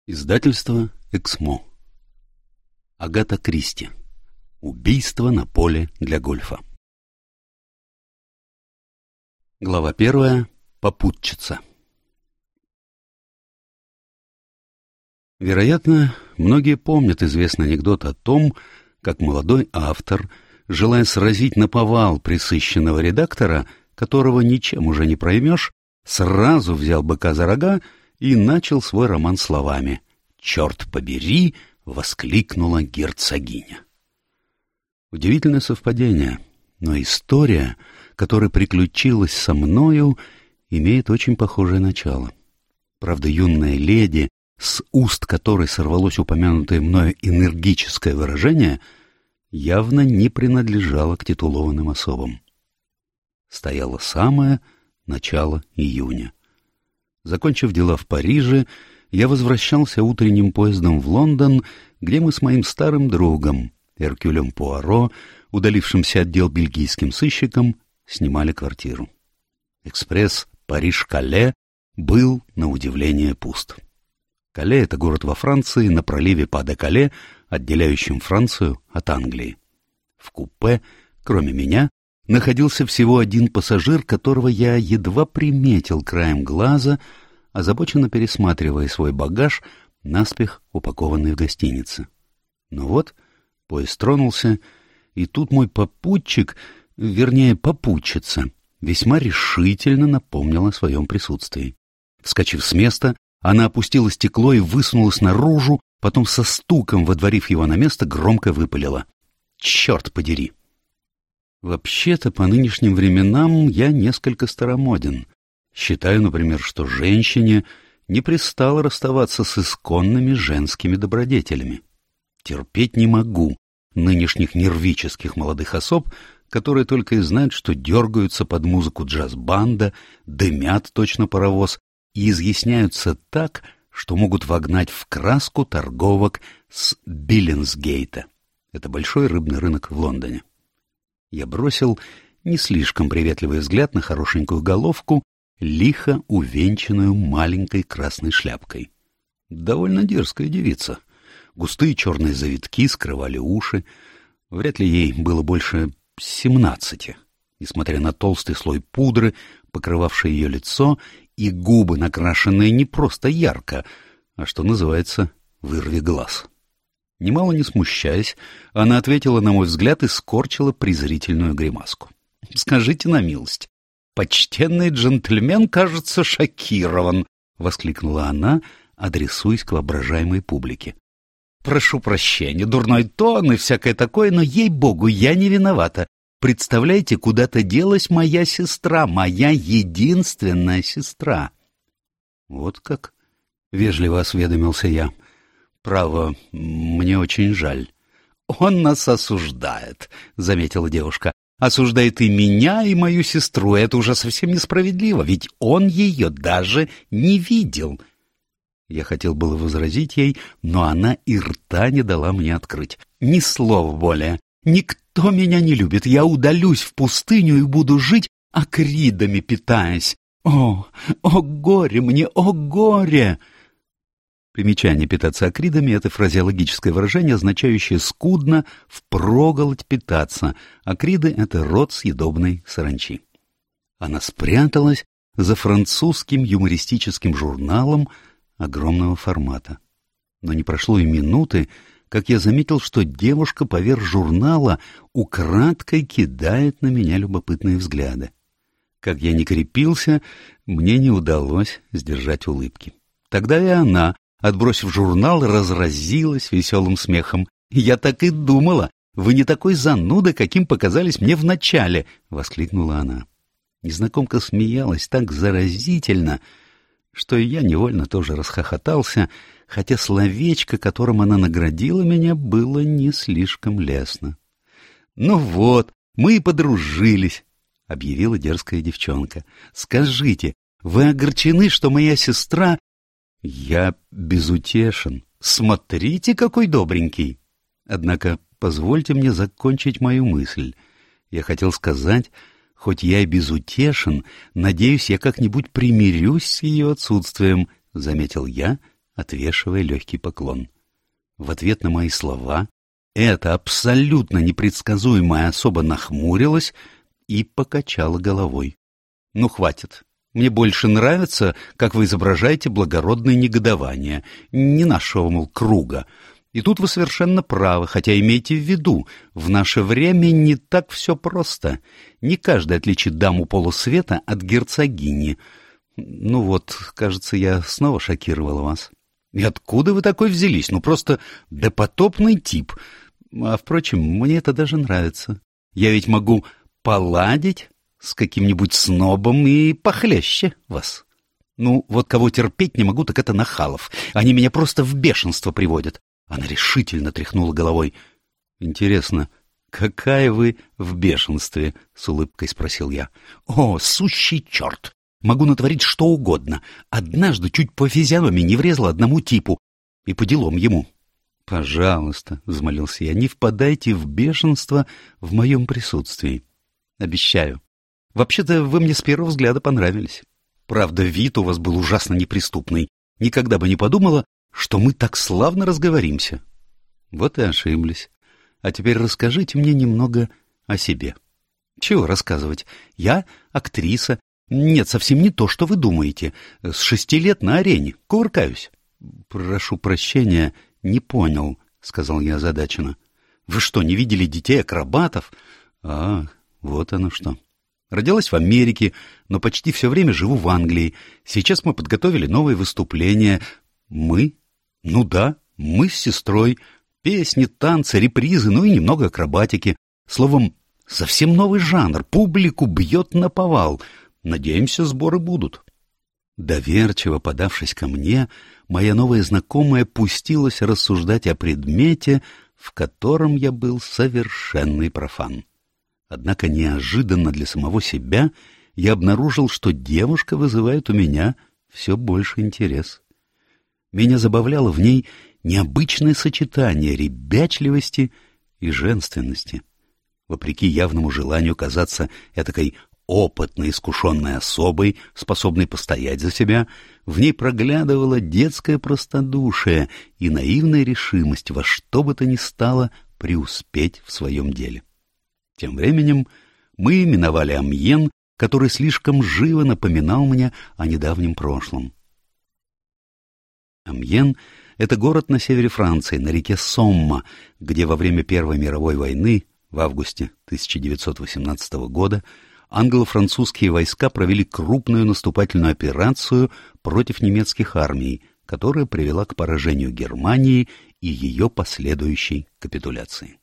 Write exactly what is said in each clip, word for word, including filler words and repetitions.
Издательство «Эксмо». Агата Кристи. Убийство на поле для гольфа. Глава первая. Попутчица. Вероятно, многие помнят известный анекдот о том, как молодой автор, желая сразить наповал пресыщенного редактора, которого ничем уже не проймешь, сразу взял быка за рога и начал свой роман словами «Черт побери!» — воскликнула герцогиня. Удивительное совпадение, но история, которая приключилась со мною, имеет очень похожее начало. Правда, юная леди, с уст которой сорвалось упомянутое мною энергическое выражение, явно не принадлежала к титулованным особам. Стояло самое начало июня. Закончив дела в Париже, я возвращался утренним поездом в Лондон, где мы с моим старым другом, Эркюлем Пуаро, удалившимся от дел бельгийским сыщиком, снимали квартиру. Экспресс Париж-Кале был, на удивление, пуст. Кале — это город во Франции на проливе Па-де-Кале, отделяющем Францию от Англии. В купе, кроме меня, находился всего один пассажир, которого я едва приметил краем глаза, озабоченно пересматривая свой багаж, наспех упакованный в гостинице. Но вот поезд тронулся, и тут мой попутчик, вернее попутчица, весьма решительно напомнила о своем присутствии. Вскочив с места, она опустила стекло и высунулась наружу, потом со стуком, водворив его на место, громко выпалила: «Черт подери!» Вообще-то, по нынешним временам я несколько старомоден. Считаю, например, что женщине не пристало расставаться с исконными женскими добродетелями. Терпеть не могу нынешних нервических молодых особ, которые только и знают, что дергаются под музыку джаз-банда, дымят точно паровоз и изъясняются так, что могут вогнать в краску торговок с Биллинсгейта. Это большой рыбный рынок в Лондоне. Я бросил не слишком приветливый взгляд на хорошенькую головку, лихо увенчанную маленькой красной шляпкой. Довольно дерзкая девица. Густые черные завитки скрывали уши. Вряд ли ей было больше семнадцати, несмотря на толстый слой пудры, покрывавший ее лицо, и губы, накрашенные не просто ярко, а, что называется, вырви глаз. Немало не смущаясь, она ответила на мой взгляд и скорчила презрительную гримаску. — Скажите на милость, почтенный джентльмен, кажется, шокирован, — воскликнула она, адресуясь к воображаемой публике. — Прошу прощения, дурной тон и всякое такое, но, ей-богу, я не виновата. Представляете, куда-то делась моя сестра, моя единственная сестра. — Вот как? — вежливо осведомился я. «Право, мне очень жаль». «Он нас осуждает», — заметила девушка. «Осуждает и меня, и мою сестру. Это уже совсем несправедливо, ведь он ее даже не видел». Я хотел было возразить ей, но она и рта не дала мне открыть. «Ни слова более. Никто меня не любит. Я удалюсь в пустыню и буду жить, акридами питаясь. О, о горе мне, о горе!» Примечание: питаться акридами — это фразеологическое выражение, означающее «скудно», «впроголодь питаться». Акриды — это род съедобной саранчи. Она спряталась за французским юмористическим журналом огромного формата. Но не прошло и минуты, как я заметил, что девушка поверх журнала украдкой кидает на меня любопытные взгляды. Как я ни крепился, мне не удалось сдержать улыбки. Тогда и она, отбросив журнал, разразилась веселым смехом. «Я так и думала! Вы не такой зануда, каким показались мне вначале!» — воскликнула она. Незнакомка смеялась так заразительно, что и я невольно тоже расхохотался, хотя словечко, которым она наградила меня, было не слишком лестно. «Ну вот, мы и подружились!» — объявила дерзкая девчонка. «Скажите, вы огорчены, что моя сестра...» «Я безутешен. Смотрите, какой добренький!» Однако позвольте мне закончить мою мысль. Я хотел сказать, хоть я и безутешен, надеюсь, я как-нибудь примирюсь с ее отсутствием, — заметил я, отвешивая легкий поклон. В ответ на мои слова эта абсолютно непредсказуемая особа нахмурилась и покачала головой. — Ну, хватит. Мне больше нравится, как вы изображаете благородное негодование, не нашего, мол, круга. И тут вы совершенно правы, хотя имейте в виду, в наше время не так все просто. Не каждый отличит даму полусвета от герцогини. Ну вот, кажется, я снова шокировала вас. И откуда вы такой взялись? Ну просто допотопный тип. А, впрочем, мне это даже нравится. Я ведь могу поладить с каким-нибудь снобом и похлеще вас. Ну, вот кого терпеть не могу, так это нахалов. Они меня просто в бешенство приводят. Она решительно тряхнула головой. — Интересно, какая вы в бешенстве? — с улыбкой спросил я. — О, сущий черт! Могу натворить что угодно. Однажды чуть по физиономии не врезала одному типу. И по делам ему. — Пожалуйста, — взмолился я, — не впадайте в бешенство в моем присутствии. — Обещаю. Вообще-то вы мне с первого взгляда понравились. Правда, вид у вас был ужасно неприступный. Никогда бы не подумала, что мы так славно разговоримся. Вот и ошиблись. А теперь расскажите мне немного о себе. Чего рассказывать? Я актриса. Нет, совсем не то, что вы думаете. С шести лет на арене. Кувыркаюсь. Прошу прощения, не понял, сказал я озадаченно. Вы что, не видели детей-акробатов? А, вот оно что. Родилась в Америке, но почти все время живу в Англии. Сейчас мы подготовили новые выступления. Мы? Ну да, мы с сестрой. Песни, танцы, репризы, ну и немного акробатики. Словом, совсем новый жанр. Публику бьет наповал. Надеемся, сборы будут. Доверчиво подавшись ко мне, моя новая знакомая пустилась рассуждать о предмете, в котором я был совершенный профан. Однако неожиданно для самого себя я обнаружил, что девушка вызывает у меня все больше интерес. Меня забавляло в ней необычное сочетание ребячливости и женственности. Вопреки явному желанию казаться этакой опытной, искушенной особой, способной постоять за себя, в ней проглядывала детское простодушие и наивная решимость во что бы то ни стало преуспеть в своем деле. Тем временем мы миновали Амьен, который слишком живо напоминал мне о недавнем прошлом. Амьен — это город на севере Франции, на реке Сомма, где во время Первой мировой войны в августе тысяча девятьсот восемнадцатого года англо-французские войска провели крупную наступательную операцию против немецких армий, которая привела к поражению Германии и ее последующей капитуляции.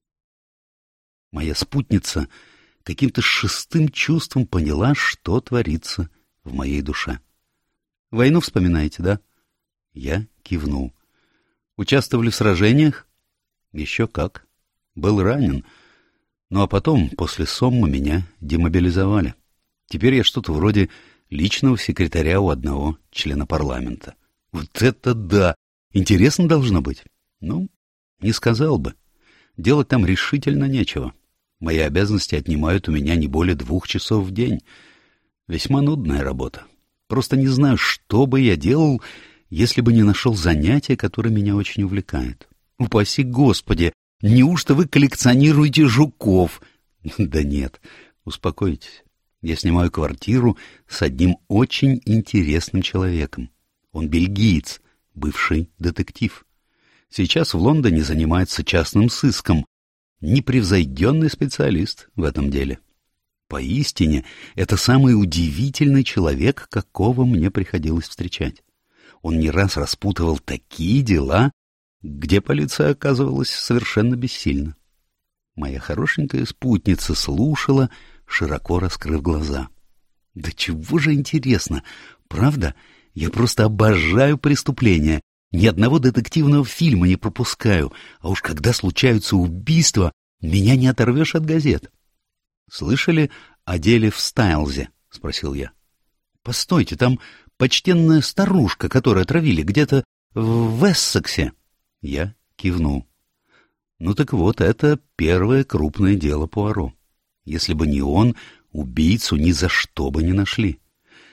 Моя спутница каким-то шестым чувством поняла, что творится в моей душе. «Войну вспоминаете, да?» Я кивнул. «Участвовали в сражениях?» «Еще как. Был ранен. Ну а потом, после Соммы, меня демобилизовали. Теперь я что-то вроде личного секретаря у одного члена парламента. Вот это да! Интересно должно быть. Ну, не сказал бы. Делать там решительно нечего. Мои обязанности отнимают у меня не более двух часов в день. Весьма нудная работа. Просто не знаю, что бы я делал, если бы не нашел занятие, которое меня очень увлекает. Упаси Господи! Неужто вы коллекционируете жуков? Да нет, успокойтесь. Я снимаю квартиру с одним очень интересным человеком. Он бельгиец, бывший детектив. Сейчас в Лондоне занимается частным сыском. Непревзойденный специалист в этом деле. Поистине, это самый удивительный человек, какого мне приходилось встречать. Он не раз распутывал такие дела, где полиция оказывалась совершенно бессильна. Моя хорошенькая спутница слушала, широко раскрыв глаза. Да чего же интересно, правда? Я просто обожаю преступления. Ни одного детективного фильма не пропускаю, а уж когда случаются убийства, меня не оторвешь от газет. — Слышали о деле в Стайлзе? — спросил я. — Постойте, там почтенная старушка, которую отравили где-то в Эссексе. Я кивнул. Ну так вот, это первое крупное дело Пуаро. Если бы не он, убийцу ни за что бы не нашли.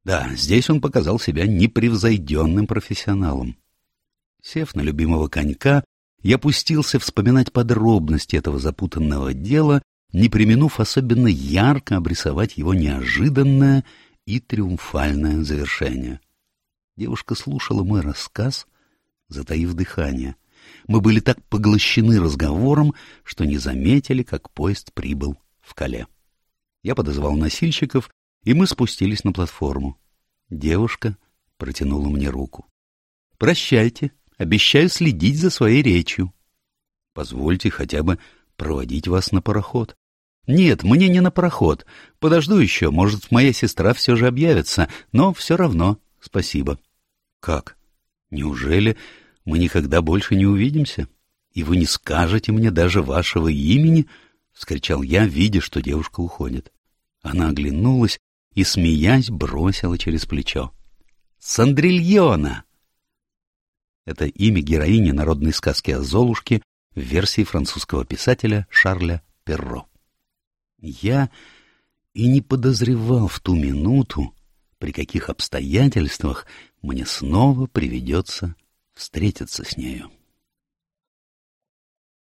Да, здесь он показал себя непревзойденным профессионалом. Сев на любимого конька, я пустился вспоминать подробности этого запутанного дела, не преминув особенно ярко обрисовать его неожиданное и триумфальное завершение. Девушка слушала мой рассказ, затаив дыхание. Мы были так поглощены разговором, что не заметили, как поезд прибыл в Кале. Я подозвал носильщиков, и мы спустились на платформу. Девушка протянула мне руку. «Прощайте, обещаю следить за своей речью». «Позвольте хотя бы проводить вас на пароход». «Нет, мне не на пароход. Подожду еще, может, моя сестра все же объявится, но все равно спасибо». «Как? Неужели мы никогда больше не увидимся? И вы не скажете мне даже вашего имени?» — вскричал я, видя, что девушка уходит. Она оглянулась и, смеясь, бросила через плечо. «Сандрильона!» Это имя героини народной сказки о Золушке в версии французского писателя Шарля Перро. Я и не подозревал в ту минуту, при каких обстоятельствах мне снова приведется встретиться с нею.